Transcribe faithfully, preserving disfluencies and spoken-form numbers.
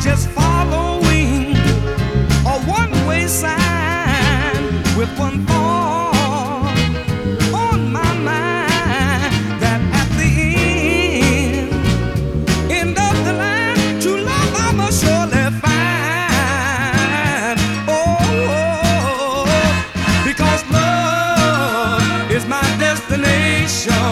just following a one-way sign with one thought on my mind, that at the end, end of the line, true love I must surely find. Oh, because love is my destination.